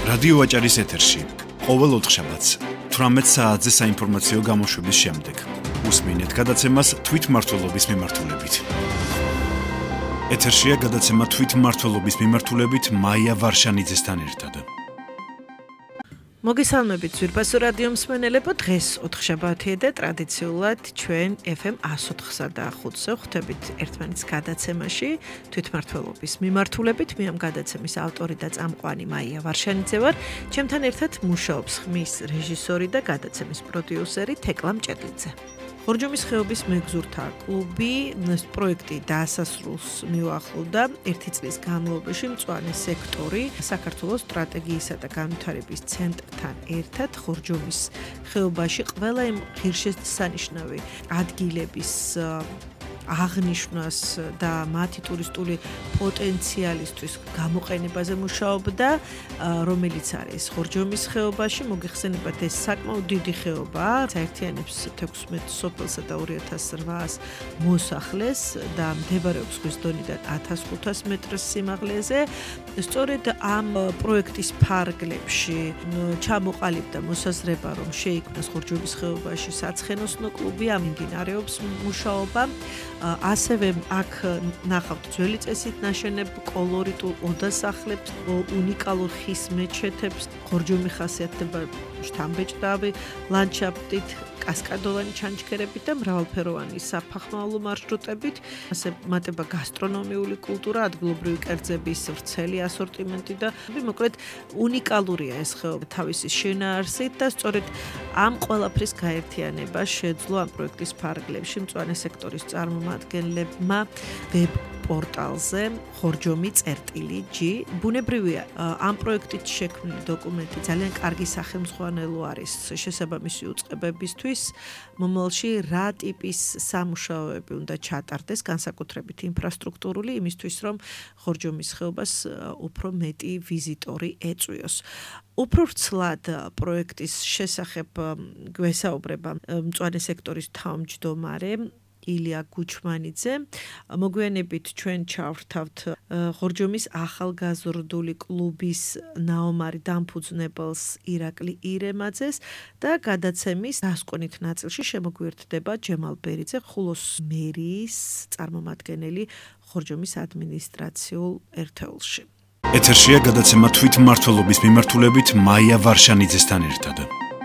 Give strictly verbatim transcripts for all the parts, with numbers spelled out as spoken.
რადიო ვაჭარის ეთერში ყოველ ოთხშაბათს თვრამეტ საათზე საინფორმაციო გამოშვების შემდეგ უსმინეთ გადაცემას თვითმმართველობის მიმართულებით. ეთერშია გადაცემა თვითმმართველობის მიმართულებით მაია ვარშანიძესთან ერთად. მოგესალმებით ძვირფასო რადიო მსმენელებო, დღეს ოთხშაბათია და ტრადიციულად ჩვენ ეფ ემ εκατს ოთხსა და ხუთზე ხვდებით ერთმანეთს გადაცემაში თვითმმართველობის მიმართულებით. მე ამ გადაცემის ავტორი და წამყვანი მაია ვარშანიძე ვარ. ჩემთან ერთად მუშაობს ხმის რეჟისორი და გადაცემის პროდიუსერი თეკლა მჭედლიძე. ხორჯომის ხეობის მეგზურთა კლუბი პროექტი დაასასრულს მიუახლოვდა ერთი წლის განმავლობაში მწვანე სექტორი საქართველოს სტრატეგიისა და განვითარების ცენტრთან ერთად ხორჯომის ხეობაში ყველა იმ ღირსშესანიშნავი ადგილების აღნიშვნას და მათი ტურისტული პოტენციალისთვის გამოყენებაზე მუშაობდა, რომელიც არის ხორჯომის ხეობაში. მოგეხსენებათ, ეს საკმაოდ დიდი ხეობაა, საერთიანებს თექვსმეტ სოფელსა და ორი ათას რვაას მოსახლეს და მდებარეობს ზღვის დონიდან ათას ხუთას მეტრს სიმაღლეზე. სწორედ ამ პროექტის ფარგლებში ჩამოყალიბდა მოსაზრება, რომ შეიქმნას ხორჯომის ხეობაში საცხენოსნო კლუბი, ამიმდინარეობს მუშაობა. ასევე აქ ნახავთ ძველი წესით ნაშენებ კოლორიტულ ოდასახლებს, უნიკალურ ხის მეჩეთებს, ხორჯომი ხასიათდება შთამბეჭდავი ლანდშაფტით, კასკადოვანი ჩანჩქერებით და მრავალფეროვანი საფეხმავლო მარშრუტებით. ასე მატება გასტრონომიული კულტურა, ადგილობრივი კერძების ვრცელი ასორტიმენტი და მოკლედ უნიკალურია ეს ხეობა თავისი შინაარსით და სწორედ ამ ყველაფრის გაერთიანება შეძლო ამ პროექტის ფარგლებში მწვანე სექტორის წარმომადგენლებმა ვებ პორტალზე ხორჯომი წერტილი ჯი. ბუნებრივია, ამ პროექტით შექმნილი დოკუმენტი ძალიან კარგი სახელმძღვანელო არის შესაბამისი უწყებებისთვის. მომავალში რა ტიპის სამუშაოები უნდა ჩატარდეს, განსაკუთრებით ინფრასტრუქტურული, იმისთვის რომ ხორჯომის ხეობას უფრო მეტი ვიზიტორი ეწვიოს. უფრო ვრცლად პროექტის შესახებ გვესაუბრება მწვანე სექტორის თავმჯდომარე ილია გუჩმანიძე. მოგვიანებით ჩვენ ჩავრთავთ ხორჯომის ახალგაზრდული კლუბის ნაომარი დამფუძნებელს ირაკლი ირემაძეს და გადაცემის დასკვნით ნაწილში შემოგვიერთდება ჯემალ ბერიძე, ხულოს მერიის წარმომადგენელი ხორჯომის ადმინისტრაციულ ერთეულში. ეთერშია გადაცემა თვითმმართველობის მიმართულებით მაია ვარშანიძესთან ერთად.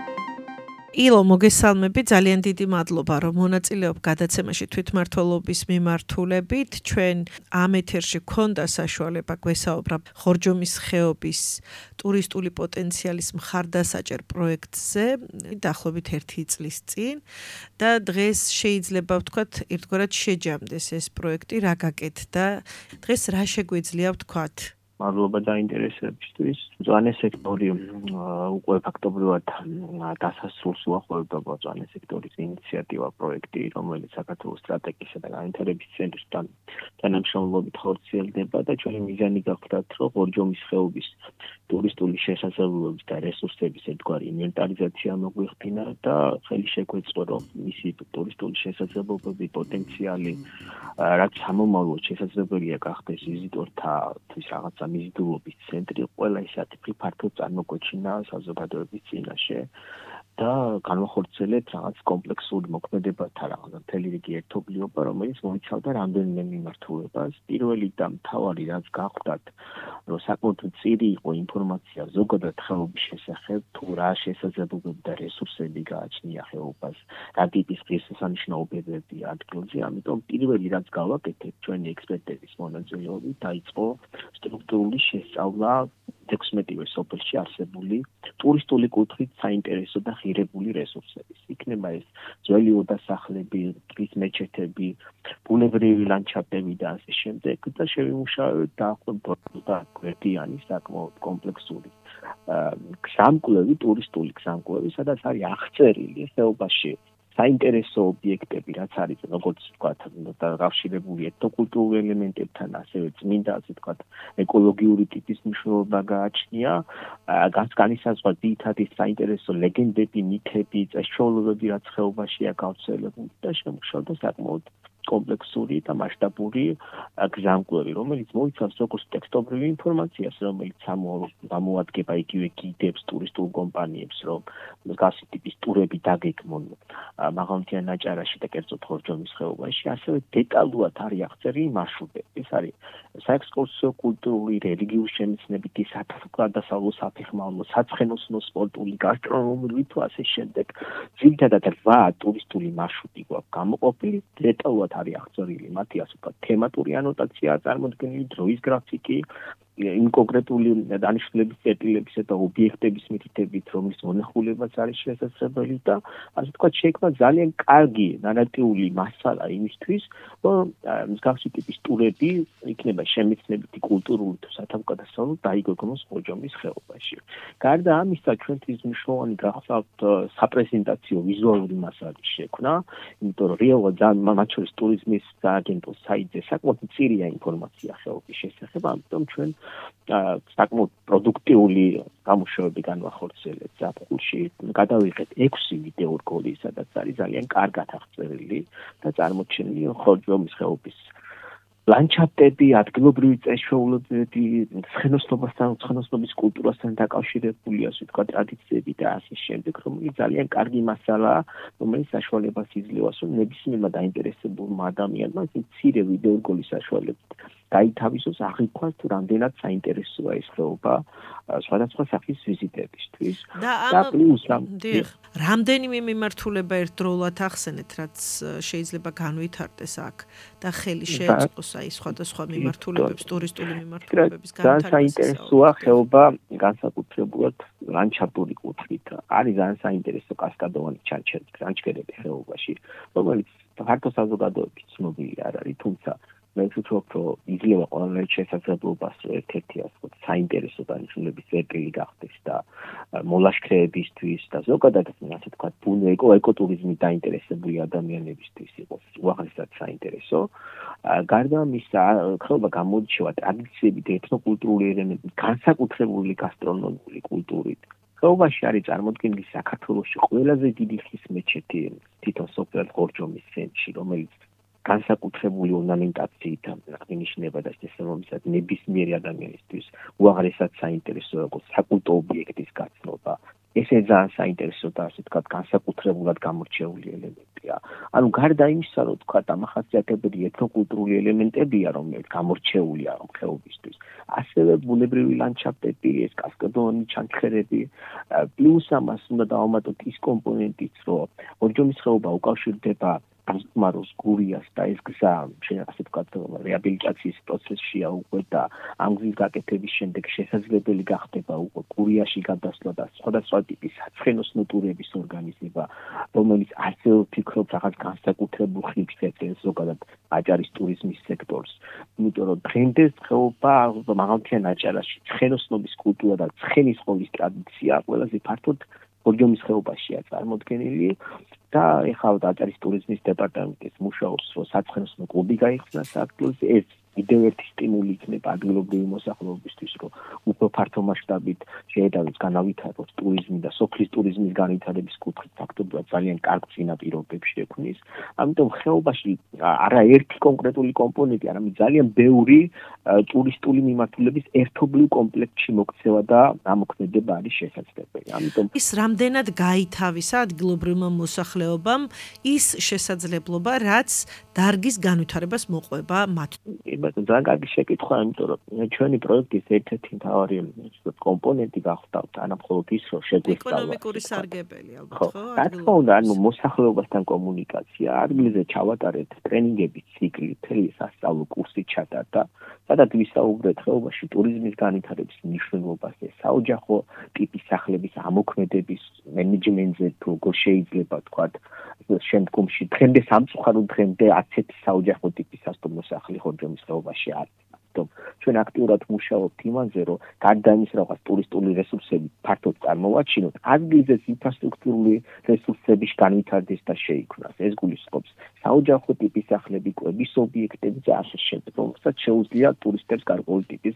ილო, მოგესალმები, ძალიან დიდი მადლობა, რომ მონაწილეობ გადაცემაში თვითმმართველობის მიმართულებით. ჩვენ ამ ეთერში გქონდა საშუალება გვესაუბრა ხორჯომის ხეობის ტურისტული პოტენციალის მხარდასაჭერ პროექტზე დაახლოებით ერთი წლის წინ და დღეს შეიძლება ვთქვათ, ერთგვარად შეჯამდეს ეს პროექტი, რა გაკეთდა, დღეს რა შეგვიძლია ვთქვათ? მადლობა დაინტერესებისთვის. მწვანე სექტორი უკვე ფაქტობრივად დასასრულს უახლოვდება მწვანე სექტორის ინიციატივა პროექტი, რომელიც საქართველოს სტრატეგიისა და განვითარების ცენტრთან თანამშრომლობით ხორციელდება და ჩვენი მიზანი გახლავთ, რომ ხორჯომის ხეობის ტურისტული შესაძლებლობების და რესურსების ერთგვარი ინვენტარიზაცია მოგვიხდინა და ხელი შეგვეწყო, რომ მისი ტურისტული შესაძლებლობები, პოტენციალი, რაც სამომავლოდ შესაძლებელია გახდეს ვიზიტორთათვის რაღაცა მიზიდულობის ცენტრი, ყველა ის ატიფი ფართოდ წარმოგვეჩინა საზოგადოების წინაშე და განვახორციელეთ რაღაც კომპლექსური მოქმედებათა რაღაც მთელი რიგი ერთობლიობა, რომელიც მოიცავდა რამდენიმე მიმართულებას. პირველი და მთავარი, რაც გახვდათ, რომ საკმაოდ მწირი იყო ინფორმაცია ზოგადად ხეობის შესახებ, თუ რა შესაძლებლობები და რესურსები გააჩნია ხეობას, რა ტიპის ღირსშესანიშნაობებია ადგილზე. ამიტომ პირველი, რაც გავაკეთეთ ჩვენი ექსპერტების მონაწილეობით, დაიწყო სტრუქტურული შესწავლა თექვსმეტივე სოფელში არსებული ტურისტული კუთხით საინტერესო და ღირებული რესურსების. იქნება ეს ძველი ოდასახლები, ტყის მეჩეთები, ბუნებრივი ლანდშაფტები და ასე შემდეგ და შევიმუშავეთ დაახლოებით გვერდიანი საკმაოდ კომპლექსური გზამკვლევი, ტურისტული გზამკვლევი, სადაც არის აღწერილი ხეობაში საინტერესო ობიექტები, რაც არის როგორც ვთქვათ, დაკავშირებული ეთნოკულტურულ ელემენტებთან, ასევე წმინდა, ასე ვთქვათ, ეკოლოგიური ტიპის მნიშვნელობა გააჩნია, განსაზღვრა ძირითადად ის საინტერესო ლეგენდები, მითები, წესჩვეულებები, რაც ხეობაშია გავრცელებული და შემუშავდა საკმაოდ კომპლექსური და მასშტაბური გზამკვლევი, რომელიც მოიცავს როგორც ტექსტობრივ ინფორმაციას, რომელიც გამოადგება იგივე გიდებს, ტურისტულ კომპანიებს, რომ მსგავსი ტიპის ტურები დაგეგმონ მაღალმთიან აჭარაში და კერძოდ ხორჯომის ხეობაში, ასევე დეტალურად არის აღწერილი მარშრუტები. ეს არის საექსკურსიო, კულტურული, რელიგიური შემეცნებითი, სადასავლო საფეხმავლო, საცხენოსნო, სპორტული, გასტრონომიული თუ ასე შემდეგ. ძირითადად რვა ტურისტული მარშრუტი გვაქვს გამოყოფილი, დეტალურად არის აღწერილი მათი ასე ვთქვათ თემატური ანოტაციაა წარმოდგენილი, დროის გრაფიკი, იმ კონკრეტული დანიშნულების წერტილებისა და ობიექტების მითითებით, რომლის მონახულებაც არის შესაძლებელი და ასე ვთქვათ შეიქმნა ძალიან კარგი ნარატიული მასალა იმისთვის, რომ მსგავსი ტიპის ტურები იქნება შემეცნებითი, კულტურული თუ სათავგადასავლო დაიგეგმოს ხორჯომის ხეობაში. გარდა ამისა, ჩვენთვის მნიშვნელოვანი გახსოვთ საპრეზენტაციო ვიზუალური მასალის შექმნა, იმიტომ რომ რეალურად ძალიან მათ შორის ტურიზმის სააგენტოს საიტზე საკმაოდ მწირია ინფორმაცია ხეობის შესახებ, ამიტომ ჩვენ საკმაოდ პროდუქტიული გამოშვებები განვახორციელებთ ზაფხულში. გადავიღეთ ექვსი ვიდეორგოლი, სადაც არის ძალიან კარგად აღწერილი და წარმოჩენილი ხორჯომის ხეობის ლანდშაფტები, ადგილობრივი წესშეულებები, ცხენოსნობასთან, ცხენოსნობის კულტურასთან დაკავშირებული, ასე ვთქვათ, ტრადიციები და ასე შემდეგ, რომელიც ძალიან კარგი მასალაა, რომელიც საშუალებას იძლევა, რომ ნებისმიერმა დაინტერესებულმა ადამიანმა მცირე ვიდეორგოლის საშუალებით გაითავისოს, აღიქვას თუ რამდენად საინტერესოა ეს ხეობა სხვადასხვა სახის ვიზიტებისთვის. და პლუს რამდენიმე მიმართულება ერთდროულად ახსენეთ, რაც შეიძლება განვითარდეს აქ და ხელი შეეწყოს აი სხვადასხვა მიმართულებებს, ტურისტული მიმართულებების განვითარებას. ძალიან საინტერესოა ხეობა განსაკუთრებულად ლანდშაფტური კუთხით. არის ძალიან საინტერესო კასკადოვანი ჩანჩქერები ხეობაში, რომელიც ფართო საზოგადოების ცნობილი არ არის, თუმცა მე ვფიქრობ, რომ იძლევა ყველანაირ შესაძლებლობას ერთ-ერთი ასე ვთქვათ საინტერესო დანიშნულების წერტილი გახდეს და მოლაშქრეებისთვის და ზოგადად ასე ვთქვათ ბუნებო ეკოტურიზმით დაინტერესებული ადამიანებისთვის იყოს უაღრესად საინტერესო. გარდა ამისა, ხეობა გამოირჩევა ტრადიციებით, ეთნოკულტურული ელემენტით, განსაკუთრებული გასტრონომიული კულტურით. ხეობაში არის წარმოდგენილი საქართველოში ყველაზე დიდი ხის მეჩეთი თვითონ სოფელ ხორჯომის ცენტრში, რომელიც განსაკუთრებული ორნამენტაციით აღინიშნება და შესაბამისად ნებისმიერი ადამიანისთვის უაღრესად საინტერესო როგორც საკულტო ობიექტის გაცნობა. ესე ძალიან საინტერესო და ასე ვთქვათ განსაკუთრებულად გამორჩეული ელემენტია. ანუ გარდა იმისა, რომ ვთქვათ ამახასიათებელი ეთნოკულტურული ელემენტებია, რომელიც გამორჩეულია ხეობისთვის, ასევე ბუნებრივი ლანდშაფტები, ეს კასკადოვანი ჩანჩქერები, პლუს ამას უნდა დავამატოთ ის კომპონენტიც, რომ ხორჯომის ხეობა უკავშირდება ამსკმაროს გურიას და ეს გზა ასე ვთქვათ რეაბილიტაციის პროცესშია უკვე და ამ გზის გაკეთების შემდეგ შესაძლებელი გახდება უკვე გურიაში გადასვლა და სხვადასხვა ტიპის საცხენოსნო ტურების ორგანიზება, რომელიც ასევე ვფიქრობ რაღაც განსაკუთრებულ ხიბს ეწევს ზოგადად აჭარის ტურიზმის სექტორს. იმიტომ რომ დღემდე ხეობა მაღალმთიან აჭარაში ცხენოსნობის კულტურა და ცხენის ყოლის ტრადიცია ყველაზე ფართოდ ხორჯომის ხეობაშია წარმოდგენილი და ეხლა აჭარის ტურიზმის დეპარტამენტის მუშაობს, რომ საცხენოსნო კლუბი გაიხსნა საქართველოში. ეს კიდევ ერთი სტიმული იქნება ადგილობრივი მოსახლეობისთვის, რომ უფრო ფართო მასშტაბით შეედაროს განავითაროს ტურიზმი და სოფლის ტურიზმის განვითარების კუთხით ფაქტობრივად ძალიან კარგ წინაპირობებს შექმნის. ამიტომ ხეობაში არა ერთი კონკრეტული კომპონენტი, არამედ ძალიან ბევრი ტურისტული მიმართულების ერთობლივ კომპლექსში მოქცევა და ამოქმედება არის შესაძლებელი. ამიტომ ის რამდენად გაითავისა ადგილობრივმა მოსახლეობამ ის შესაძლებლობა, რაც დარგის განვითარებას მოყვება მათ. ძალიან კარგი შეკითხვა, იმიტომ რომ ჩვენი პროექტის ერთ-ერთი მთავარი კომპონენტი გახლავთ, არა მხოლოდ ის, რომ შეგვესწავლა ეკონომიკური სარგებელი ალბათ, ხო? რა თქმა უნდა, ანუ მოსახლეობასთან კომუნიკაცია, ადგილზე ჩავატარეთ ტრენინგების ციკლი, მთელი სასწავლო კურსი ჩატარდა, სადაც ვისაუბრეთ ხეობაში ტურიზმის განვითარების მნიშვნელობაზე, საოჯახო ტიპის სახლების ამოქმედების მენეჯმენტზე, თუ როგორ შეიძლება თქვა შემდგომში დღემდე სამწუხაროდ დღემდე ასეთი საოჯახო ტიპის სასტუმრო სახლი ხორჯომის ხეობაში არის. ამიტომ ჩვენ აქტიურად მუშაობთ იმაზე, რომ გარდა იმისა, რომ ტურისტული რესურსები ფართოდ წარმოვაჩინოთ, ადგილზე ინფრასტრუქტურული რესურსების განვითარდეს და შეიქმნას. ეს გულისხმობს საოჯახო ტიპის სახლები, კვების ობიექტები და ასე შემდეგ, რომელსაც შეუძლია ტურისტებს გარკვეული ტიპის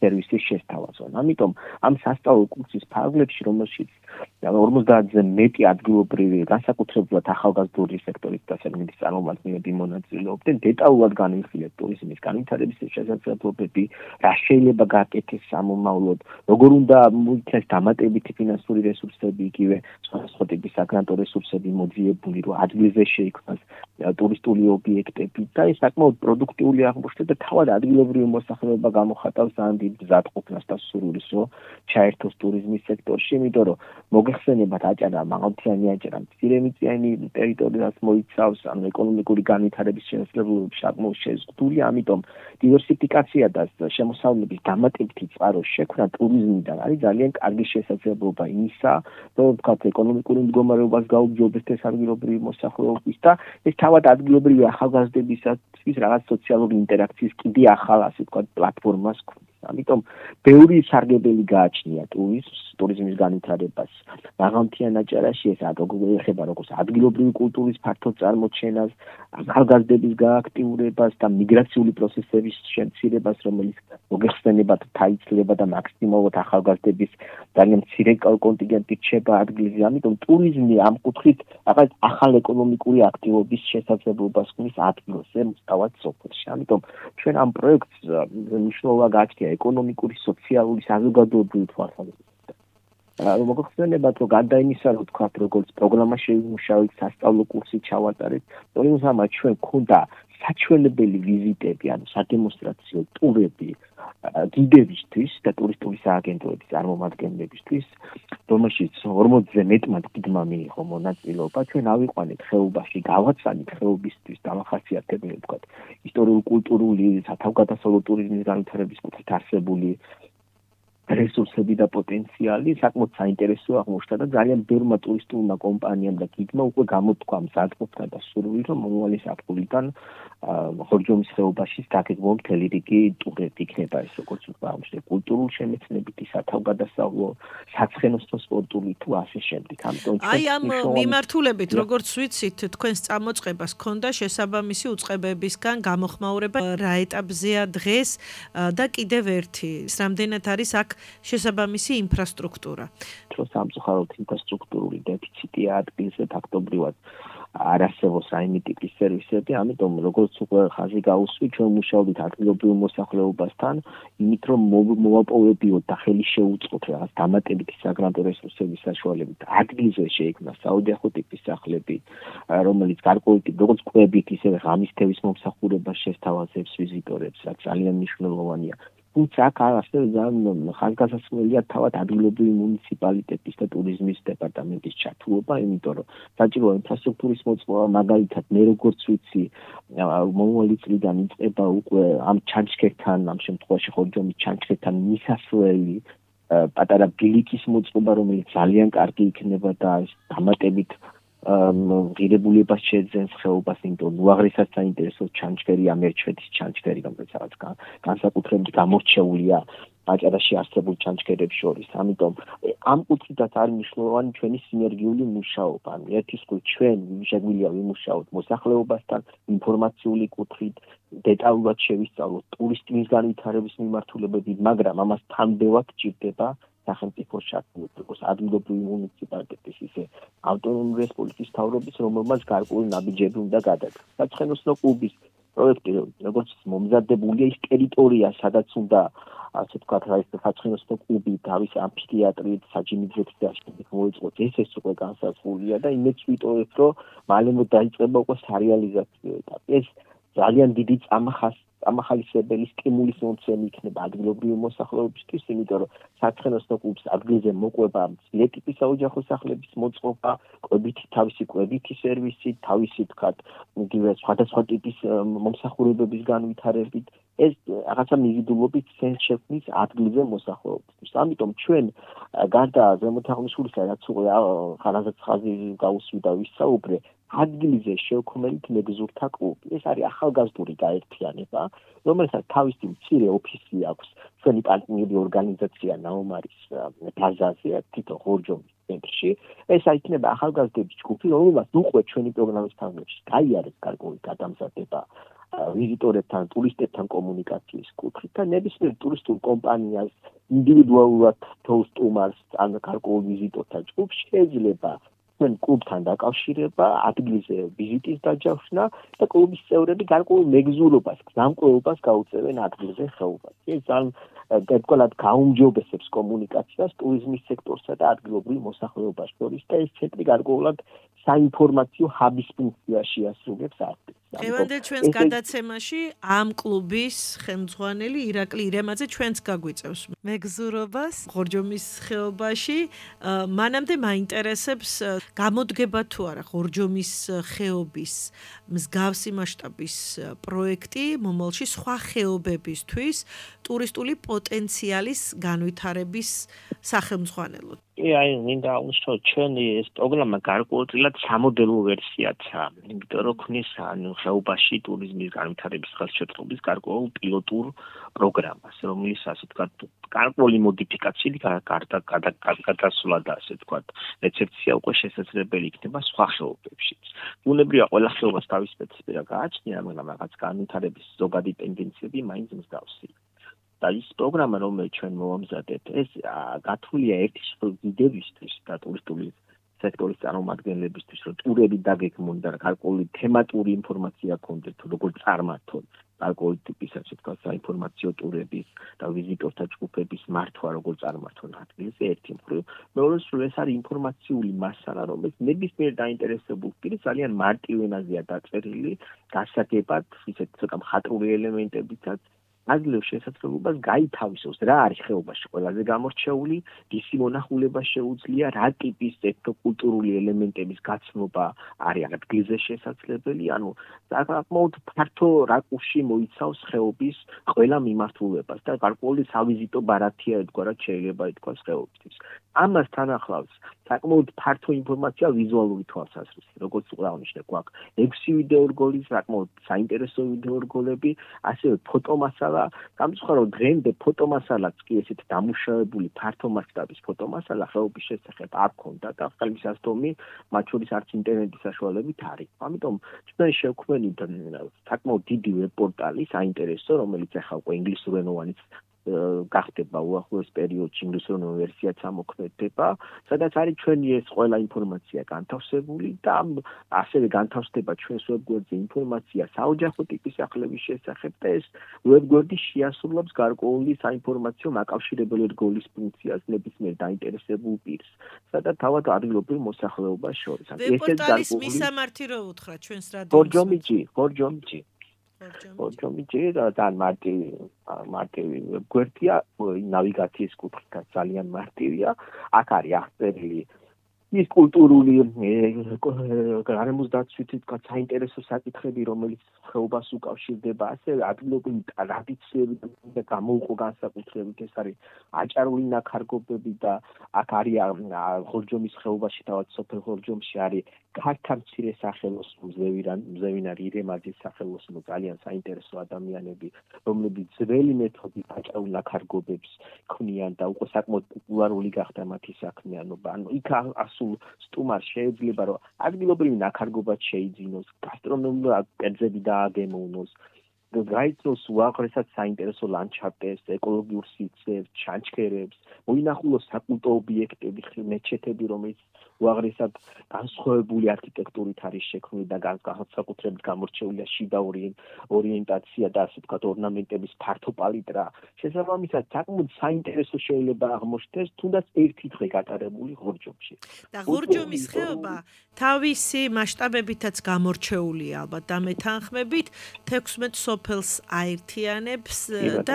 სერვისის შესთავაზონ. ამიტომ ამ სასწავლო კურსის ფარგლებში, რომელშიც ორმოცდაათზე მეტი ადგილობრივი, განსაკუთრებულად ახალგაზრდული სექტორის დასაქმების წარმომადგენლები მონაწილეობდნენ, დეტალურად განვიხილეთ ტურიზმის განვითარების შესაძლებლობები, რა შეიძლება გააკეთეს სამომავლოდ, როგორ უნდა მოიქცეს დამატებითი ფინანსური რესურსები, იგივე სხვადასხვა ტიპის საგრანტო რესურსები მოძიებული, რომ ადგილზე შეიქმნას ტურისტული ობიექტები და ეს საკმაოდ პროდუქტიული აღმოჩნდა და თავად ადგილობრივი მოსახლეობა გამოხატავს ძალიან დიდ მზადყოფნას და სურვილს, რომ ჩაერთოს ტურიზმის სექტორში, იმიტომ რომ მოგეხსენებათ აჭარა მაღალმთიანი აჭარა მცირემიწიანი ტერიტორიას მოიცავს, ანუ ეკონომიკური განვითარების შესაძლებლობები საკმაოდ შეზღუდულია, ამიტომ დივერსიფიკაცია და შემოსავლების დამატებითი წყარო შექმნა ტურიზმიდან არის ძალიან კარგი შესაძლებლობა იმისა, რომ ვთქვათ ეკონომიკური მდგომარეობას გაუმჯობესდეს ადგილობრივი მოსახლეობის და ეს თავად ადგილობრივი ახალგაზრდებისათვის რაღაც სოციალური ინტერაქციის კიდე ახალ, ასე ვთქვათ, პლატფორმას ქმნის. ამიტომ ბევრი სარგებელი გააჩნია ტურიზმს, ტურიზმის განვითარებას. მაღალმთიან აჭარაში ეს ეხება როგორც ადგილობრივი კულტურის ფართო წარმოჩენას, ახალგაზრდების გააქტიურებას და მიგრაციული პროცესების შემცირებას, რომელიც მოგეხსენებათ თაიცლება და მაქსიმალურად ახალგაზრდების ძალიან მცირე კონტინგენტი რჩება ადგილზე. ამიტომ ტურიზმი ამ კუთხით რაღაც ახალ ეკონომიკური აქტივობის შესაძლებლობას ქმნის ადგილზე, თავად სოფელში. ამიტომ ჩვენ ამ პროექტს მნიშვნელობა გააჩნია ეკონომიკური, სოციალური, საზოგადოებრივი თვალსაზრისით. მოგეხსენებათ, რომ გარდა იმისა, რომ ვთქვათ, როგორც პროგრამა შევიმუშავეთ, სასწავლო კურსი ჩავატარეთ, თუმცა ჩვენ გქონდა საჩვენებელი ვიზიტები, ანუ სადემონსტრაციო ტურები გიდებისთვის და ტურისტული სააგენტოების წარმომადგენლებისთვის, რომელშიც ორმოცზე მეტმა გიდმა მიიღო მონაწილეობა. ჩვენ ავიყვანეთ ხეობაში, გავაცანით ხეობისთვის დამახასიათებელი, ვთქვათ, ისტორიულ-კულტურული, სათავგადასავლო ტურიზმის განვითარების კუთხით არსებული რესურსები და პოტენციალი საკმაოდ საინტერესო აღმოჩნდა და ძალიან ბევრმა ტურისტულმა კომპანიამ და გიდმა უკვე გამოთქვა მზადყოფნა და სურვილი, რომ მომავალი საფულიდან ხორჯომის ხეობაში დაგეგმონ მთელი რიგი ტურები იქნება ეს როგორც ვთქვა, კულტურულ შემეცნებითი, სათავგადასავლო, საცხენოსნო სპორტული თუ ასე შემდეგ. ამიტომ აი ამ მიმართულებით, როგორც ვიცით, თქვენს წამოწყებას ჰქონდა შესაბამისი უწყებებისგან გამოხმაურება რა ეტაპზეა დღეს და კიდევ ერთი, რამდენად არის აქ შესაბამისი ინფრასტრუქტურა. Თრო სამწუხაროდ ინფრასტრუქტურული დეფიციტია ადგილზე ფაქტობრივად არ არსებობს რაიმე ტიპის სერვისები, ამიტომ როგორც უკვე ხაზი გაუსვი, ჩვენ მუშაობთ ადგილობრივ მოსახლეობასთან, იმით რომ მოვაპოვებიოთ და ხელი შეუწყოთ რაღაც დამატებითი საგრანტო რესურსების საშუალებით. ადგილზე შეიქმნა საოჯახო ტიპის სახლები, რომელიც გარკვეული ტიპის, როგორც კვებით, ისევე ღამისთევის მომსახურებას შესთავაზებს ვიზიტორებს, რაც ძალიან მნიშვნელოვანია. თუმცა აქ ასევე ძალიან ხაზგასასმელია თავად ადგილობრივი მუნიციპალიტეტის და ტურიზმის დეპარტამენტის ჩართულობა, იმიტომ რომ საჭიროა ინფრასტრუქტურის მოწყობა, მაგალითად, მე როგორც ვიცი, მომავალი წლიდან იწყება უკვე ამ ჩანჩქერთან, ამ შემთხვევაში ხორჯომის ჩანჩქერთან მისასვლელი პატარა ბილიკის მოწყობა, რომელიც ძალიან კარგი იქნება და დამატებით ღირებულებას შეძენს ხეობას, იმიტომ უაღრესად საინტერესო ჩანჩქერი, ამერჩვეთის ჩანჩქერი, რომელიც რაღაც განსაკუთრებით გამორჩეულია აჭარაში არსებულ ჩანჩქერებს შორის. ამიტომ ამ კუთხითაც არის მნიშვნელოვანი ჩვენი სინერგიული მუშაობა. ანუ ერთის მხრივ ჩვენ შეგვიძლია ვიმუშაოთ მოსახლეობასთან ინფორმაციული კუთხით, დეტალურად შევისწავლოთ ტურისტის განვითარების მიმართულებები, მაგრამ ამას თანმდევად გჭირდება სახელმწიფო შეთანხმება, როგორც ადგილობრივი მუნიციპალიტეტის, ისე ავტონომიური რესპუბლიკის მთავრობის, რომელმაც გარკვეული ნაბიჯები უნდა გადადგა. საცხენოსნო კლუბის პროექტი, როგორც მომზადებულია, ის ტერიტორია, სადაც უნდა, ასე ვთქვათ, რა ის საცხენოსნო კლუბი, თავის ამფითეატრით, საჯინიძეთ და შემდეგ მოეწყოთ, ეს ეს უკვე განსაზღვრულია და იმეც ვიტოვებ, რომ მალე დაიწყება უკვე სარეალიზაციო ეტაპი. ეს ძალიან დიდი წამახას ამახალისებელი სტიმულის მომცემი იქნება ადგილობრივი მოსახლეობისთვის, იმიტომ რომ საცხენოსნო კლუბს ადგილზე მოყვება მცირე ტიპის საოჯახო სახლების მოწყობა, კვებითი თავისი კვებითი სერვისი, თავისი თქვათ, იგივე სხვადასხვა ტიპის მომსახურებების განვითარებით, ეს რაღაცა მიზიდულობით სენს შექმნის ადგილზე მოსახლეობისთვის. ამიტომ ჩვენ გარდა ზემოთაღნიშნულისა, რაც უკვე ხანაზეც ხაზი გაუსვი და ვისაუბრე, ადგილზე შევქმნით მეგზურთა კლუბი. ეს არის ახალგაზრდული გაერთიანება, რომელსაც თავისი მცირე ოფისი აქვს. ჩვენი პარტნიორი ორგანიზაცია ნაომარის ბაზაზე, თითო ხორჯომის ცენტრში. ეს იქნება ახალგაზრდების ჯგუფი, რომელსაც უკვე ჩვენი პროგრამის ფარგლებში გაიარეს გარკვეული გადამზადება ვიზიტორებთან, ტურისტებთან კომუნიკაციის კუთხით და ნებისმიერ ტურისტულ კომპანიას ინდივიდუალურად თავს სტუმარს ან გარკვეულ ვიზიტორთა ჯგუფს შეიძლება ჩვენ კლუბთან დაკავშირება, ადგილზე ვიზიტის დაჯავშნა და კლუბის წევრები გარკვეულ მეგზურობას, გზამკვლევობას გაუწევენ ადგილზე ხეობას. ეს ძალიან გარკვეულად გაუმჯობესებს კომუნიკაციას ტურიზმის სექტორსა და ადგილობრივ მოსახლეობას შორის და ეს ცენტრი გარკვეულად საინფორმაციო ჰაბის ფუნქციას შეასრულებს ადგილს. დღევანდელ ჩვენს გადაცემაში ამ კლუბის ხელმძღვანელი ირაკლი ირემაძე ჩვენს გაგვიწევს მეგზურობას ხორჯომის ხეობაში. მანამდე მაინტერესებს გამოდგება თუ არა ხორჯომის ხეობის მსგავსი მასშტაბის პროექტი მომავალში სხვა ხეობებისთვის ტურისტული პოტენციალის განვითარების სახელმძღვანელოდ. კი, აი, მინდა უსწრო ჩვენი ეს პროგრამა გარკვეულწილად სამოდელო ვერსიაცაა. იმიტომ რომ ქმნის ანუ ხეობაში ტურიზმის განვითარების ხელშეწყობის გარკვეულ პილოტურ პროგრამას, რომელიც ასე ვთქვათ, გარკვეული მოდიფიკაციით გადასვლა და ასე ვთქვათ, რეცეპცია უკვე შესაძლებელი იქნება სხვა ხეობებშიც. ბუნებრივია, ყველა ხეობას თავის სპეციფიკა გააჩნია, მაგრამ რაღაც განვითარების ზოგადი ტენდენციები მაინც მსგავსია. და ის პროგრამა, რომელიც ჩვენ მოვამზადებთ, ეს გათვლილია ერთი ვიდეოისთვის და ტურისტული სექტორის წარმომადგენლებისთვის, რომ ტურები დაგეგმონ და გარკვეული თემატური ინფორმაცია გქონდეთ, როგორ წარმართონ გარკვეული ტიპის ასე ვთქვათ, საინფორმაციო ტურების და ვიზიტორთა ჯგუფების მართვა, როგორ წარმართონ ადგილზე ერთი მხრივ. მეორე მხრივ ეს არის ინფორმაციული მასალა, რომელიც ნებისმიერ დაინტერესებულ პირს ძალიან მარტივ ენაზეა დაწერილი, გასაგებად, ისეთ ცოტა მხატვრული ელემენტებითაც ადგილებს შესაძლებლობას გაითავისოს რა არის ხეობაში ყველაზე გამორჩეული, ისი მონახულება შეუძლია, რა ტიპის ეთნოკულტურული ელემენტების გაცნობა არის ადგილზე შესაძლებელი, ანუ საკმაოდ ფართო რაკურსში მოიცავს ხეობის ყველა მიმართულებას და გარკვეული სავიზიტო ბარათია ეთქვათ, შეიძლება ითქვას ხეობისთვის. ამასთან ახლავს საკმაოდ ფართო ინფორმაცია ვიზუალური თვალსაზრისით, როგორც უყრავნიშნე გვაქვს ექვსი ვიდეორგოლი, საკმაოდ საინტერესო ვიდეორგოლები, ასევე ფოტომასალა, გამწუხარო დღემდე ფოტომასალაც კი ესეთ დამუშავებული ფართო მასშტაბის ფოტომასალა ხეობის შესახებ არ ქონდა და ხელმისაწვდომი მათ შორის არც ინტერნეტის საშუალებით არ იყო. ამიტომ ჩვენ შევქმნით საკმაოდ დიდი ვებ-პორტალი, საინტერესო, რომელიც ახლა უკვე ინგლისურენოვანიც გახდება უახლოეს პერიოდში ინგლისურენოვანი ვერსიაც ამოქმედება, სადაც არის ჩვენი ეს ყველა ინფორმაცია განთავსებული და ასევე განთავსდება ჩვენს ვებგვერდზე ინფორმაცია საოჯახო ტიპის სახლების შესახებ და ეს ვებგვერდი შეასრულებს გარკვეული საინფორმაციო მაკავშირებელი რგოლის ფუნქციას ნებისმიერ დაინტერესებულ პირს, სადაც თავად ადგილობრივ მოსახლეობას შორის. ვებ-პორტალის მისამართი რო უთხრა ჩვენს რადიოს. ხორჯომიჯი, ხორჯომიჯი. ხორჯომიჯი და ძალიან მარტივი მარტივი გვერდია, ნავიგაციის კუთხითაც ძალიან მარტივია. აქ არის აღწერილი ის კულტურული გარემოსდაცვით თქვა საინტერესო საკითხები, რომელიც ხეობას უკავშირდება, ასევე ადგილობრივი ტრადიციები და გამოუყო განსაკუთრებით ეს არის აჭარული ნაქარგობები და აქ არის ხორჯომის ხეობაში, თავად სოფელ ხორჯომში არის ქართთა მცირე სახელოსნო მზევინარი ირემაძის სახელოსნო ძალიან საინტერესო ადამიანები, რომლებიც ძველი მეთოდით აჭარულ ნაქარგობებს ქმნიან და უკვე საკმაოდ პოპულარული გახდა მათი საქმიანობა. ანუ იქ სტუმარს შეიძლება რომ ადგილობრივი ნაქარგობაც შეიძინოს, გასტრონომიული კერძები დააგემოვნოს, გაიცნოს უაღრესად საინტერესო ლანდშაფტებს, ეკოლოგიურ სივრცეებს, ჩანჩქერებს, მოინახულოს საკულტო ობიექტები, მეჩეთები, რომელიც უაღრესად განსხვავებული არქიტექტურით არის შექმნილი და განსაკუთრებით გამორჩეულია შიდა ორიენტაცია და ასე ვთქვათ ორნამენტების ფართო პალიტრა. შესაბამისად, საკმაოდ საინტერესო შეიძლება აღმოჩნდეს თუნდაც ერთი დღე გატარებული ხორჯომში. და ხორჯომის ხეობა თავისი მასშტაბებითაც გამორჩეულია ალბათ და მეთანხმებით თექვსმეტ სოფელს აერთიანებს და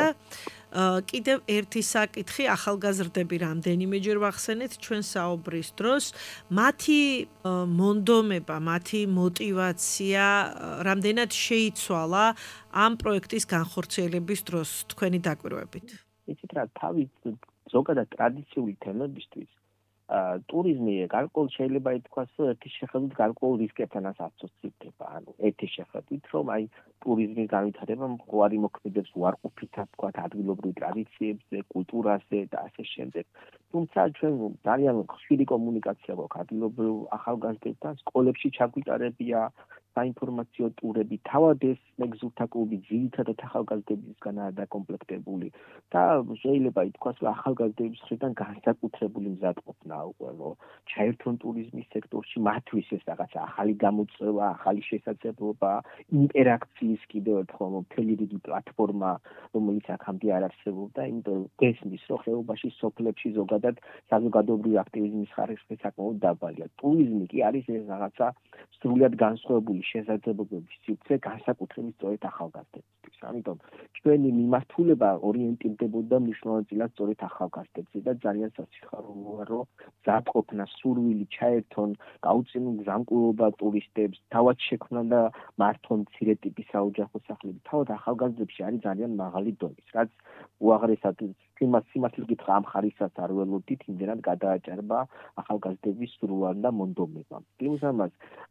კიდევ ერთი საკითხი ახალგაზრდები რამდენიმეჯერ ვახსენეთ ჩვენ საუბრის დროს, მათი მონდომება, მათი мотиваცია რამდენად შეიცვალა ამ პროექტის განხორციელების დროს თქვენი დაკვირვებით? იცით რა, თავის ზოგადად ტრადიციული თემებისთვის ტურიზმი გარკვეულ შეიძლება ითქვას, ერთი შეხედვით გარკვეულ რისკებთანაც ასოცირდება. ანუ ერთი შეხედვით, რომ აი ტურიზმის განვითარება მყარი მოქმედებს უარყოფითად თქვა ადგილობრივ ტრადიციებზე, კულტურაზე და ასე შემდეგ. თუმცა ჩვენ ძალიან ხშირი კომუნიკაცია გვაქვს ადგილობრივ ახალგაზრდებთან, სკოლებში ჩაგვიტარებია საინფორმაციო ტურები, თავად ეს მეგზურთა კლუბი ძირითადად ახალგაზრდებისგანაა დაკომპლექტებული და შეიძლება ითქვას, რომ ახალგაზრდების მხრიდან განსაკუთრებული მზადყოფნა უკვე რომ ჩაერთონ ტურიზმის სექტორში, მათთვის ეს რაღაცა ახალი გამოწვევა, ახალი შესაძლებლობა, ინტერაქციის კიდევ ერთხელ მთელი რიგი პლატფორმა, რომელიც აქამდე არ არსებობდა, იმიტომ გესმის, რომ ხეობაში, სოფლებში ზოგადად საზოგადოებრივი აქტივიზმის ხარისხი საკმაოდ დაბალია. ტურიზმი კი არის ეს რაღაცა სრულად განსხვავებული შესაძლებლობების სივრცე, განსაკუთრებით სწორედ ახალგაზრდებისთვის. ამიტომ ჩვენი მიმართულება ორიენტირდებოდა მნიშვნელოვნად სწორედ ახალგაზრდებზე და ძალიან სასიხარულოა, რომ მზადყოფნა, სურვილი ჩაერთონ, გაუწინონ გზამკვლობა ტურისტებს, თავად შექმნან და მართონ მცირე ტიპის საოჯახო სახლები. თავად ახალგაზრდებში არის ძალიან მაღალი დონის, რაც უაღრესად სიმართლე გითხრა ამ ხარისხსაც არ ველოდით, იმდენად გადააჭარბა ახალგაზრდების სურვილი და მონდომება. პლუს ამას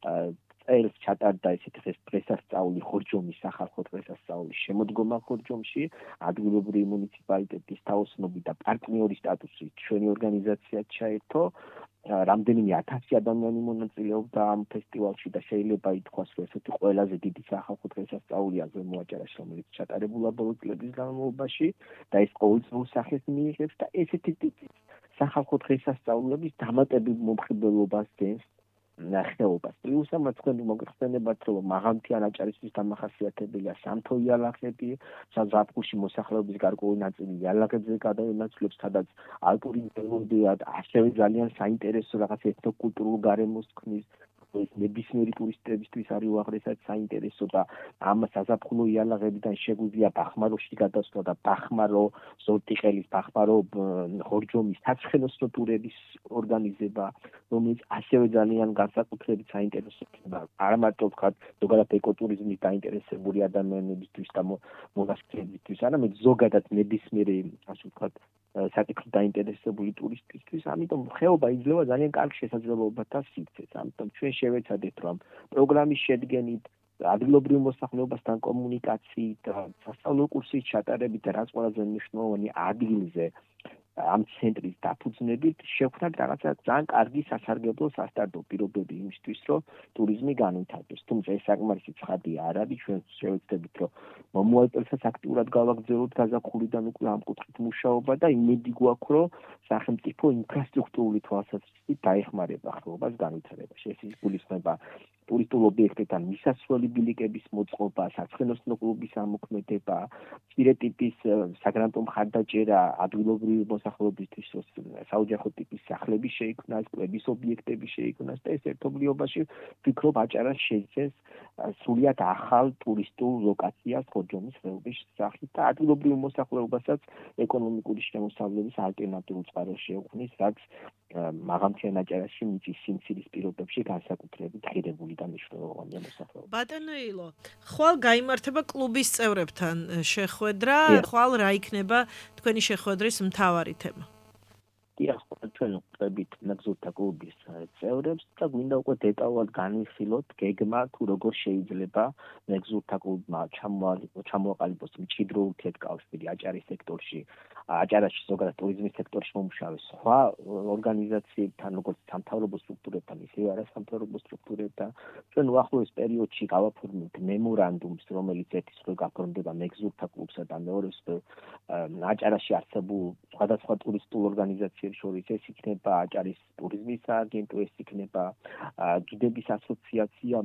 წელს ჩატარდა ესეთი დღესასწაული ხორჯომის სახალხო დღესასწაული შემოდგომა ხორჯომში, ადგილობრივი მუნიციპალიტეტის თაოსნობით და პარტნიორის სტატუსით ჩვენი ორგანიზაცია ჩაერთო. რამდენიმე ათასი ადამიანი მონაწილეობდა ამ ფესტივალში და შეიძლება ითქვას, რომ ესეთი ყველაზე დიდი სახალხო დღესასწაულია ზემოაჭარაში, რომელიც ჩატარებულა ბოლო წლების განმავლობაში და ეს ყოველწლიურ სახეს მიიღებს და ესეთი ტიპის სახალხო დღესასწაულების დამატებულ მომხიბლობას დენს ნახეობას. პლუს ამას თქვენ მოგეხსენებათ, რომ მაღალმთიან აჭარისთვის დამახასიათებელია სამთო იალაღები, საზაფხულში მოსახლეობის გარკვეული ნაწილი იალაღებზე გადაინაცვლებს, სადაც ალპური მდელოდია, ასევე ძალიან საინტერესო რაღაც ეთნოკულტურულ გარემოს ქმნის. ნებისმიერი ტურისტებისთვის არის უაღრესად საინტერესო და ამ საზაფხულო იალაღებიდან შეგვიძლია ბახმაროში გადასვლა და ბახმარო, ზორტიყელის, ბახმარო ხორჯომის საცხენოსნო ტურების ორგანიზება, რომელიც ასევე ძალიან განსაკუთრებით საინტერესოა. არა მარტო ვთქვათ, ზოგადად ეკოტურიზმის დაინტერესებული ადამიანებისთვის და მონასტრებისთვის, არამედ ზოგადად ნებისმიერი, ასე ვთქვათ, საკითხით დაინტერესებული ტურისტისთვის. ამიტომ ხეობა იძლევა ძალიან კარგ შესაძლებლობათა სივრცეს. ამიტომ ჩვენ შევეცადეთ, რომ პროგრამის შედგენით, ადგილობრივ მოსახლეობასთან კომუნიკაციით, სასწავლო კურსის ჩატარებით და რაც ყველაზე მნიშვნელოვანი ადგილზე ამ ცენტრის დაფუძნებით შევქმნათ რაღაცა ძალიან კარგი სასარგებლო სასტარტო პირობები იმისთვის, რომ ტურიზმი განვითარდეს. თუმცა ეს საკმარისი ცხადია არ არის, ჩვენ შევეცდებით, რომ მომავალ წელსაც აქტიურად გავაგრძელოთ გაზაფხულიდან უკვე ამ კუთხით მუშაობა და იმედი გვაქვს, რომ სახელმწიფო ინფრასტრუქტურული თვალსაზრისით დაეხმარება ხეობას განვითარებაში. ეს იგულისხმება ტურისტულ ობიექტებთან მისასვლელი ბილიკების მოწყობა, საცხენოსნო კლუბის ამოქმედება, მცირე ტიპის საგრანტო მხარდაჭერა, ადგილობრივი მოსახლეობისთვის საოჯახო ტიპის სახლების შეიქმნას, კლუბის ობიექტების შეიქმნას და ეს ერთობლიობაში ვფიქრობ აჭარას შეიცეს სრულიად ახალ ტურისტულ ლოკაციას ხორჯომის ხეობის სახით და ადგილობრივ მოსახლეობასაც ეკონომიკური შემოსავლების ალტერნატიულ წყაროს შეუქმნის, რაც მაღალმთიან აჭარაში მიწის სიმცირის პირობებში განსაკუთრებით ღირებული და მნიშვნელოვანია მოსახლეობა. ბატონო ილო, ხვალ გაიმართება კლუბის წევრებთან შეხვედრა, ხვალ რა იქნება თქვენი შეხვედრის მთავარი თემა? დიახ, ჩვენ ვყვებით მეგზურთა კლუბის წევრებს და გვინდა უკვე დეტალურად განვიხილოთ გეგმა თუ როგორ შეიძლება მეგზურთა კლუბმა ჩამოაყალიბოს მჭიდრო ურთიერთკავშირი აჭარის სექტორში, აჭარაში ზოგადად ტურიზმის სექტორში მომუშავე სხვა ორგანიზაციებთან, როგორც სამთავრობო სტრუქტურებთან, ისე არასამთავრობო სტრუქტურებთან. ჩვენ უახლოეს პერიოდში გავაფორმებთ მემორანდუმს, რომელიც ერთის მხრივ გაფორმდება მეგზურთა კლუბსა და მეორეს მხრივ აჭარაში არსებულ სხვადასხვა ტურისტულ ორგანიზაციებს შორის, ეს იქნება აჭარის ტურიზმის სააგენტო, ეს იქნება გიდების ასოციაცია,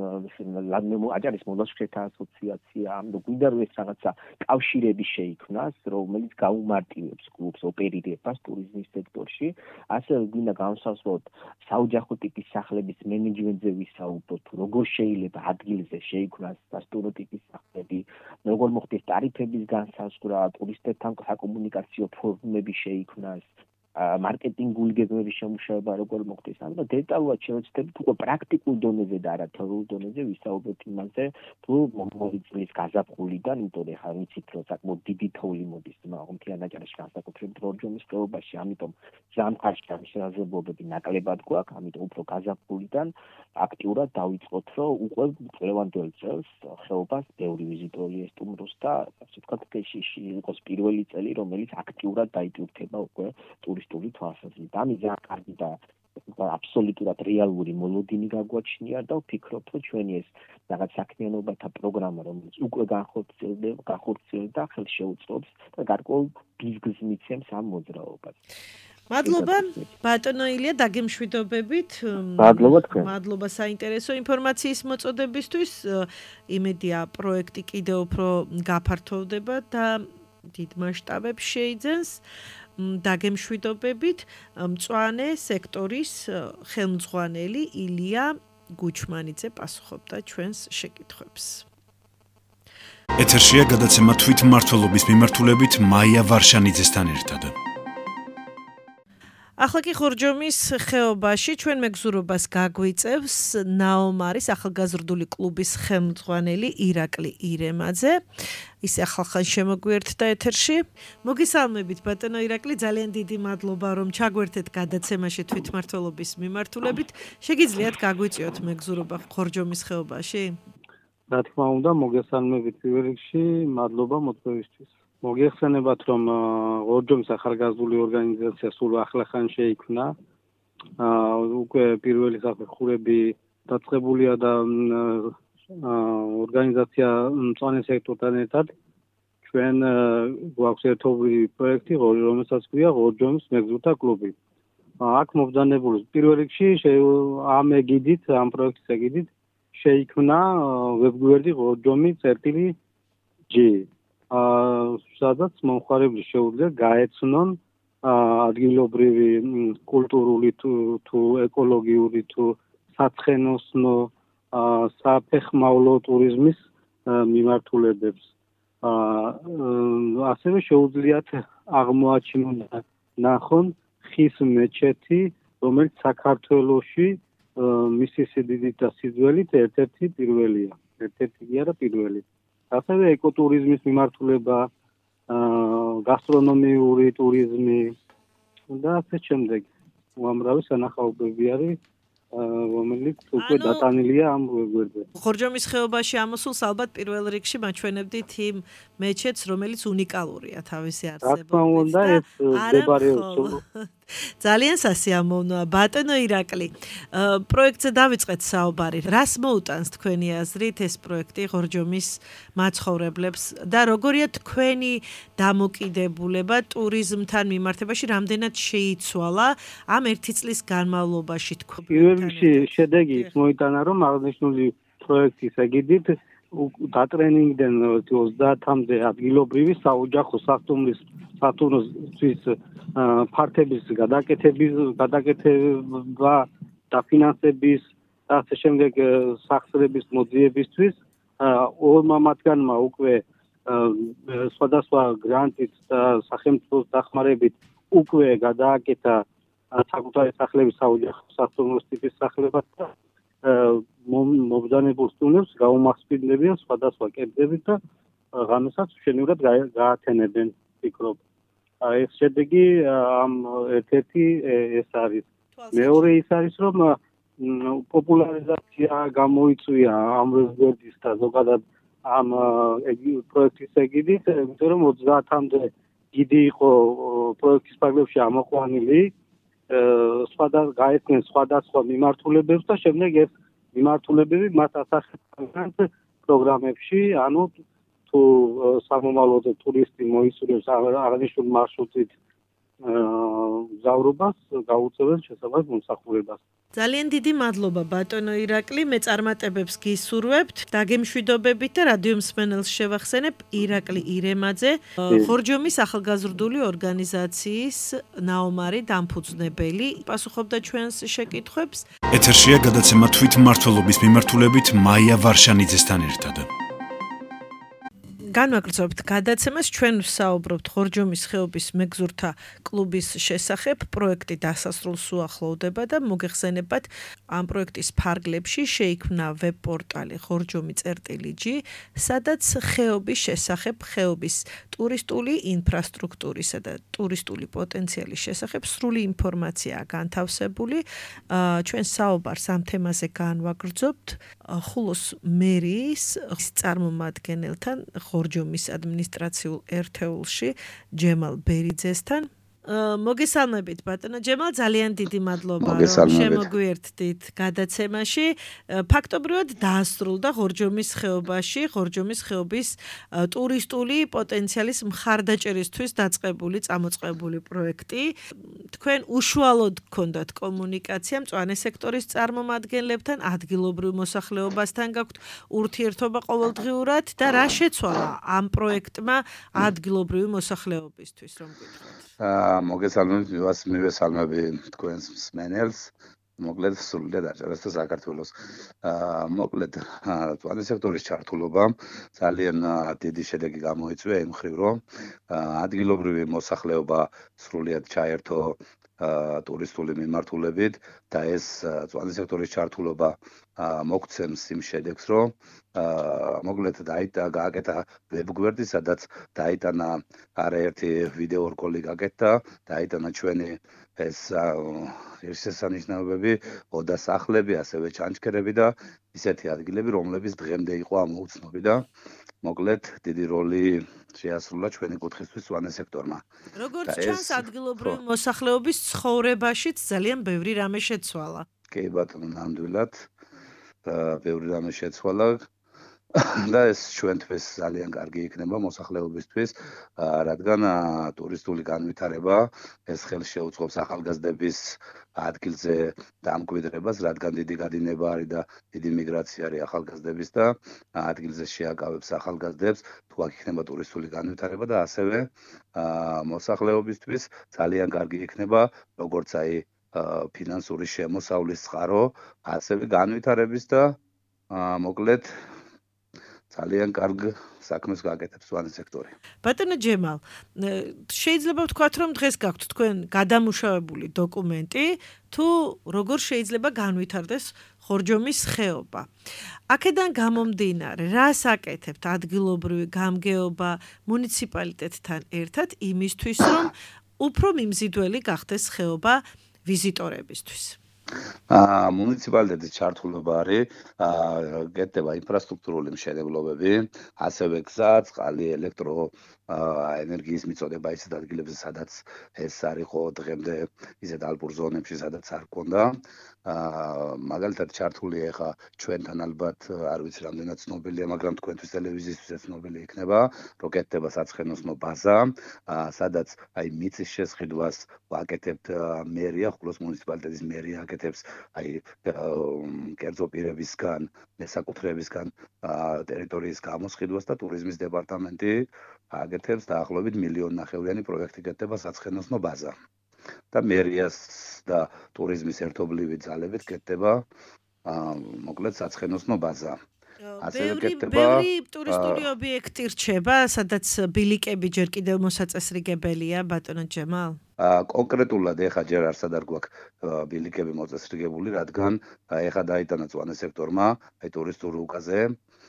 აჭარის მოლაშქრეთა ასოციაცია. ამიტომ გვინდა რომ ეს რაღაცა კავშირები შეიქმნას, რომელიც გაუმარტივებს კლუბს ოპერირებას ტურიზმის სექტორში. ასევე გვინდა განსაზღვროთ საოჯახო ტიპის სახლების მენეჯმენტზე ვისაუბროთ, როგორ შეიძლება ადგილზე შეიქმნას სასტუმრო ტიპის სახლები, როგორ მოხდეს ტარიფების განსაზღვრა, ტურისტებთან საკომუნიკაციო ფორუმები შეიქმნას, მარკეტინგული გეგმების შემუშავება როგორ მოხდეს. ამიტომ დეტალურად შევეცდებით უკვე პრაქტიკულ დონეზე და არა თეორიულ დონეზე ვისაუბროთ იმაზე, თუ მომავალი წლის გაზაფხულიდან, იმიტომ რომ ხა ვიცით, რომ საკმაოდ დიდი თოვლი მოდის მაღალმთიან აჭარაში, განსაკუთრებით ხორჯომის ხეობაში, ამიტომ ზამთარში ამ შესაძლებლობები ნაკლებად გვაქვს, ამიტომ უფრო გაზაფხულიდან აქტიურად დავიწყოთ, რომ უკვე წლევანდელ წელს ხეობას ბევრი ვიზიტორი ესტუმროს და ასე ვთქვათ, იყოს პირველი წელი, რომელიც აქტიურად დაიტვირთება უკვე ტურისტული თვალსაზრისით. ამის ძალიან კარგი და აბსოლუტურად რეალური მოლოდინი გაგვაჩნია და ვფიქრობ, რომ ჩვენი ეს რაღაც საქმიანობათა პროგრამა, რომელიც უკვე განხორციელდება, განხორციელდა, ხელს შეუწყობს და გარკვეულ ბიზნეს მიცემს ამ მოძრაობას. მადლობა ბატონო ილია დაგემშვიდობებით. მადლობა თქვენ. მადლობა საინტერესო ინფორმაციის მოწოდებისთვის. იმედია პროექტი კიდევ უფრო გაფართოვდება და დიდ მასშტაბებს შეიძენს. დაგემშვიდობებით მწვანე სექტორის ხელმძღვანელი ილია გუჩმანიძე პასუხობდა ჩვენს შეკითხვებს. ეთერშია გადაცემა თვითმმართველობის მიმართულებით მაია ვარშანიძესთან ერთად. ახლა კი ხორჯომის ხეობაში ჩვენ მეგზურობას გაგვიწევს ნაომარის ახალგაზრდული კლუბის ხელმძღვანელი ირაკლი ირემაძე. ისე ახალხან შემოგვიერთდა ეთერში. მოგესალმებით ბატონო ირაკლი, ძალიან დიდი მადლობა რომ ჩაგვერთეთ გადაცემაში თვითმმართველობის მიმართულებით. შეგიძლიათ გაგვიწიოთ მეგზურობა ხორჯომის ხეობაში? რა თქმა უნდა, მოგესალმებით პირველ რიგში, მადლობა მოწვევისთვის. მოგეხსენებათ, რომ ხორჯომის ახალგაზრდული ორგანიზაცია სულ ახლახან შეიქმნა. უკვე პირველი საფეხურები დაწყებულია და ორგანიზაცია მწვანე სექტორთან ერთად ჩვენ გვაქვს ერთობლივი პროექტი, რომელსაც ქვია ხორჯომის მეგზურთა კლუბი. აქ მობრძანებული პირველ რიგში ამ ეგიდით, ამ პროექტის ეგიდით შეიქმნა ვებგვერდი ხორჯომი წერტილი ჯი. სადაც მომხმარებლის შეუძლია გაეცნონ ადგილობრივი კულტურული თუ ეკოლოგიური თუ საცხენოსნო საფეხმავლო ტურიზმის მიმართულებებს. ასევე შეუძლიათ აღმოაჩინონ ნახონ ხის მეჩეთი, რომელიც საქართველოში მისი სიდიდით და სიძველით ერთ-ერთი პირველია. ერთ-ერთი კი არა პირველი. ასევე ეკოტურიზმის მიმართულება, გასტრონომიური ტურიზმი და ასე შემდეგ. უამრავი სანახაობები არის, რომელიც უკვე დატანილია ამ ვებგვერდზე. ხორჯომის ხეობაში ამოსულს ალბათ პირველ რიგში მაჩვენებდით იმ მეჩეთს, რომელიც უნიკალურია თავისი არსებობით. რა თქმა უნდა, ეს მდებარეობს ძალიან სასიამოვნოა ბატონო ირაკლი. პროექტზე დავიწყეთ საუბარი. რას მოუტანს თქვენი აზრით ეს პროექტი ხორჯომის მაცხოვრებლებს და როგორია თქვენი დამოკიდებულება ტურიზმთან მიმართებაში, რამდენად შეიცვალა ამ ერთი წლის განმავლობაში თქვენ? პირველ რიგში შედეგი ის მოიტანა, რომ აღნიშნული პროექტის ეგიდით დატრენინგდნენ ოცდაათამდე ადგილობრივი საოჯახო სასტუმრის სათურნოს ფართების გადაკეთების გადაკეთება და ფინანსების და ასე შემდეგ სახსრების მოძიებისთვის ორმა მათგანმა უკვე სხვადასხვა გრანტით და სახელმწიფოს დახმარებით უკვე გადააკეთა საკუთარი სახლების საოჯახო სასტუმროს ტიპის სახლებად და მობრძანებულ სტუმრებს გაუმახსოვდებიან სხვადასხვა კერძებით და ღამესაც მშვენივრად გაათენებენ, ვფიქრობ. ეს შედეგი ამ ერთ-ერთი ეს არის. მეორე ის არის, რომ პოპულარიზაცია გამოიწვია ამ ვებგვერდის და ზოგადად ამ პროექტის ეგიდით, იმიტომ რომ ოცდაათამდე გიდი იყო პროექტის ფარგლებში ამოყვანილი, სხვადასხვა გაეცნენ სხვადასხვა მიმართულებებს და შემდეგ ეს მიმართულებები მათ ასახებენ პროგრამებში, ანუ თუ სამომავლო ტურისტი მოისურვებს აღნიშნულ მარშრუტით გზავრობას, გაუწევენ შესაბამის მომსახურებას. ძალიან დიდი მადლობა ბატონო ირაკლი, მე წარმატებებს გისურვებთ, დაგემშვიდობებით და რადიო მსმენელს შევახსენებ ირაკლი ირემაძე, ხორჯომის ახალგაზრდული ორგანიზაციის ნაომარი დამფუძნებელი, პასუხობდა ჩვენს შეკითხვებს. ეთერშია გადაცემა თვითმმართველობის მიმართულებით მაია ვარშანიძესთან ერთად. განვაგრძობთ გადაცემას, ჩვენ ვსაუბრობთ ხორჯომის ხეობის მეგზურთა კლუბის შესახებ. პროექტი დასასრულს უახლოვდება და მოგეხსენებათ, ამ პროექტის ფარგლებში შეიქმნა ვებ-პორტალი ხორჯომი წერტილი ჯი, სადაც ხეობის შესახებ, ხეობის ტურისტული ინფრასტრუქტურისა და ტურისტული პოტენციალის შესახებ სრული ინფორმაციაა განთავსებული. ჩვენ საუბარს ამ თემაზე განვაგრძობთ ხულოს მერიის წარმომადგენელთან ხორჯომის ადმინისტრაციულ ერთეულში ჯემალ ბერიძესთან. მოგესალმებით ბატონო ჯემალ, ძალიან დიდი მადლობა რომ შემოგვიერთდით გადაცემაში. ფაქტობრივად დაასრულდა ღორჯომის ხეობაში, ღორჯომის ხეობის ტურისტული პოტენციალის მხარდაჭერისთვის დაწყებული, წამოწყებული პროექტი. თქვენ უშუალოდ გქონდათ კომუნიკაცია მწვანე სექტორის წარმომადგენლებთან, ადგილობრივ მოსახლეობასთან გაქვთ ურთიერთობა ყოველდღიურად და რა შეცვალა ამ პროექტმა ადგილობრივი მოსახლეობისთვის, რომ გითხრათ? მოგესალმებით, მივესალმები თქვენს მსმენელს. მოკლედ სრულიად აჭარასა საქართველოს. მოკლედ მწვანე სექტორის ჩართულობა ძალიან დიდი შედეგი გამოიწვია იმ მხრივ, რომ ადგილობრივი მოსახლეობა სრულიად ჩაერთო ტურისტული მიმართულებით და ეს მწვანე სექტორის ჩართულობა მოგცემს იმ შედეგს, რომ მოკლედ გააკეთა ვებგვერდი, სადაც დაიტანა არაერთი ვიდეო რგოლი გაკეთდა, დაიტანა ჩვენი ეს შესანიშნავებები, ოდა სახლები, ასევე ჩანჩქერები და ისეთი ადგილები, რომლებიც დღემდე იყო ამოუცნობი და მოკლედ დიდი როლი შეასრულა ჩვენი კუთხისთვის მწვანე სექტორმა. როგორც ჩანს, ადგილობრივი მოსახლეობის ცხოვრებაშიც ძალიან ბევრი რამე შეცვალა. კი ბატონო, ნამდვილად ბევრი რამე შეცვალა და ეს ჩვენთვის ძალიან კარგი იქნება მოსახლეობისთვის, რადგან ტურისტული განვითარება ეს ხელს შეუწყობს ახალგაზრდების ადგილზე დამკვიდრებას, რადგან დიდი გადინება არის და დიდი მიგრაცია არის ახალგაზრდების და ადგილზე შეაკავებს ახალგაზრდებს, თუ აქ იქნება ტურისტული განვითარება და ასევე მოსახლეობისთვის ძალიან კარგი იქნება, როგორც აი ფინანსური შემოსავლის წყარო, ასევე განვითარების და მოკლედ ძალიან კარგ საქმეს გააკეთებს მწვანე სექტორი. ბატონო ჯემალ, შეიძლება ვთქვათ, რომ დღეს გაქვთ თქვენ გადამუშავებული დოკუმენტი, თუ როგორ შეიძლება განვითარდეს ღორჯომის ხეობა. აქედან გამომდინარე, რას აკეთებთ ადგილობრივი გამგეობა მუნიციპალიტეტთან ერთად იმისთვის, რომ უფრო მიმზიდველი გახდეს ხეობა ვიზიტორებისთვის? მუნიციპალიტეტის ჩართულობა არის გეტება ინფრასტრუქტურული მშენებლობები, ასევე გზა, წყალი, ელექტრო ენერგიის მიწოდება ისეთ ადგილებზე, სადაც ეს არ იყო დღემდე ისეთ ალპურ ზონებში, სადაც არ ქონდა. მაგალითად ჩართულია ხა ჩვენთან ალბათ არ ვიცი რამდენად ცნობილია, მაგრამ თქვენთვის ტელევიზიისთვისაც ცნობილი იქნება, რომ გეტება საცხენოსნო ბაზა, სადაც აი მიწის შესყიდვას ვაკეთებთ მერია, ხულოს მუნიციპალიტეტის მერია აკეთებს აი კერძო პირებისგან, მესაკუთრეებისგან ტერიტორიის გამოსყიდვას და ტურიზმის დეპარტამენტი აკეთებს დაახლოებით მილიონი ნახევრიანი პროექტი გეტება საცხენოსნო ბაზა. და მერიას და ტურიზმის ერთობლივი ძალებით გეტება მოკლედ საცხენოსნო ბაზა. ბევრი ბევრი ტურისტული ობიექტი რჩება, სადაც ბილიკები ჯერ კიდევ მოსაწესრიგებელია, ბატონო ჯემალ? კონკრეტულად ეხა ჯერ არსად არ გვაქვს ბილიკები მოწესრიგებული, რადგან ეხა დაიტანა მწვანე სექტორმა აი ტურისტულ რუკაზე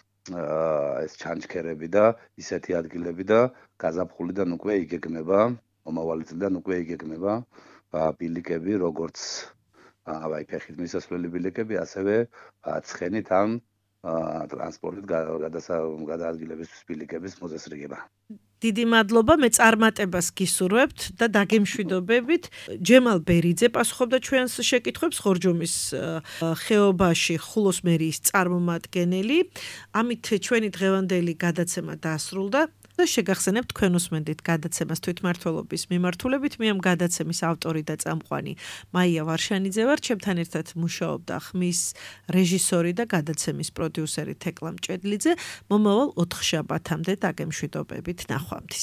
ეს ჩანჩქერები და ისეთი ადგილები და გაზაფხულიდან უკვე იგეგმება, მომავალი წლიდან უკვე იგეგმება ბილიკები, როგორც აი ფეხით მისასვლელი ბილიკები, ასევე ცხენით ან ტრანსპორტით გადაადგილებისთვის ბილიკების მოწესრიგება. დიდი მადლობა, მე წარმატებას გისურვებთ და დაგემშვიდობებით. ჯემალ ბერიძე პასუხობდა ჩვენს შეკითხვებს, ღორჯომის ხეობაში ხულოს მერიის წარმომადგენელი. ამით ჩვენი დღევანდელი გადაცემა დასრულდა. და შეგახსენებთ თქვენ უსმენთ გადაცემას თვითმმართველობის მიმართულებით. მე ამ გადაცემის ავტორი და წამყვანი მაია ვარშანიძე ვარ. ჩემთან ერთად მუშაობდა ხმის რეჟისორი და გადაცემის პროდიუსერი თეკლა მჭედლიძე. მომავალ ოთხშაბათამდე დაგემშვიდობებით, ნახვამდის.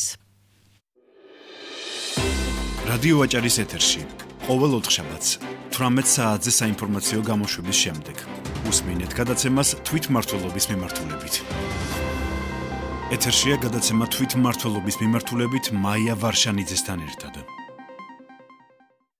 რადიო აჭარის ეთერში ყოველ ოთხშაბათს თვრამეტ საათზე საინფორმაციო გამოშვების შემდეგ უსმინეთ გადაცემას თვითმმართველობის მიმართულებით. ეთერშია გადაცემა თვითმმართველობის მიმართულებით მაია ვარშანიძესთან ერთად.